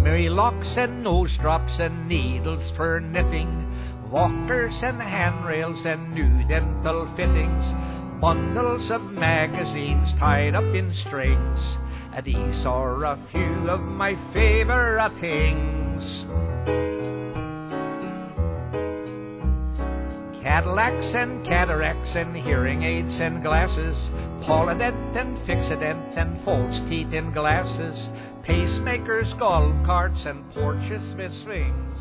Merry locks and nose drops and needles for knitting, walkers and handrails and new dental fittings, bundles of magazines tied up in strings. These are a few of my favorite things. Cadillacs and cataracts and hearing aids and glasses, Polident and Fixident and false teeth in glasses, pacemakers, golf carts and porches with swings.